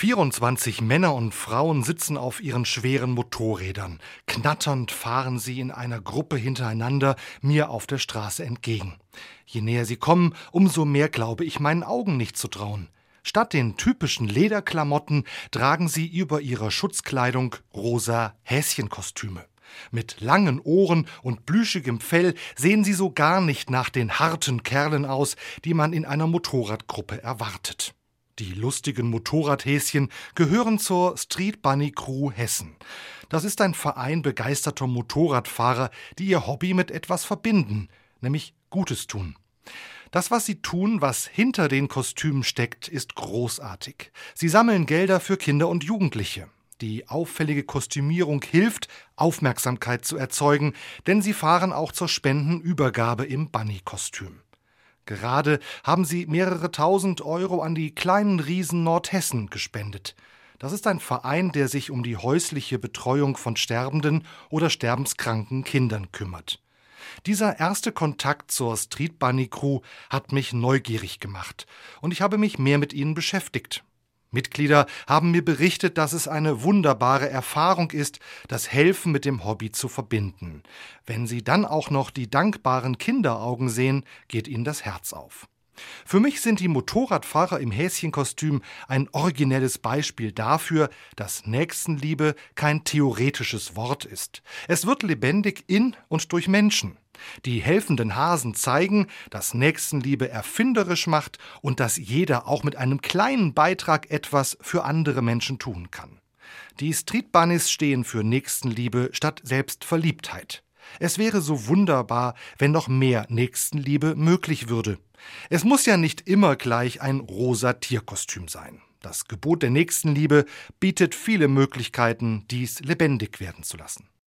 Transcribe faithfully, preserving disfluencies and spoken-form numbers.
vierundzwanzig Männer und Frauen sitzen auf ihren schweren Motorrädern. Knatternd fahren sie in einer Gruppe hintereinander mir auf der Straße entgegen. Je näher sie kommen, umso mehr glaube ich meinen Augen nicht zu trauen. Statt den typischen Lederklamotten tragen sie über ihrer Schutzkleidung rosa Häschenkostüme. Mit langen Ohren und plüschigem Fell sehen sie so gar nicht nach den harten Kerlen aus, die man in einer Motorradgruppe erwartet. Die lustigen Motorradhäschen gehören zur Street Bunny Crew Hessen. Das ist ein Verein begeisterter Motorradfahrer, die ihr Hobby mit etwas verbinden, nämlich Gutes tun. Das, was sie tun, was hinter den Kostümen steckt, ist großartig. Sie sammeln Gelder für Kinder und Jugendliche. Die auffällige Kostümierung hilft, Aufmerksamkeit zu erzeugen, denn sie fahren auch zur Spendenübergabe im Bunny-Kostüm. Gerade haben sie mehrere tausend Euro an die kleinen Riesen Nordhessen gespendet. Das ist ein Verein, der sich um die häusliche Betreuung von sterbenden oder sterbenskranken Kindern kümmert. Dieser erste Kontakt zur Street Bunny Crew hat mich neugierig gemacht und ich habe mich mehr mit ihnen beschäftigt. Mitglieder haben mir berichtet, dass es eine wunderbare Erfahrung ist, das Helfen mit dem Hobby zu verbinden. Wenn sie dann auch noch die dankbaren Kinderaugen sehen, geht ihnen das Herz auf. Für mich sind die Motorradfahrer im Häschenkostüm ein originelles Beispiel dafür, dass Nächstenliebe kein theoretisches Wort ist. Es wird lebendig in und durch Menschen. Die helfenden Hasen zeigen, dass Nächstenliebe erfinderisch macht und dass jeder auch mit einem kleinen Beitrag etwas für andere Menschen tun kann. Die Street Bunnies stehen für Nächstenliebe statt Selbstverliebtheit. Es wäre so wunderbar, wenn noch mehr Nächstenliebe möglich würde. Es muss ja nicht immer gleich ein rosa Tierkostüm sein. Das Gebot der Nächstenliebe bietet viele Möglichkeiten, dies lebendig werden zu lassen.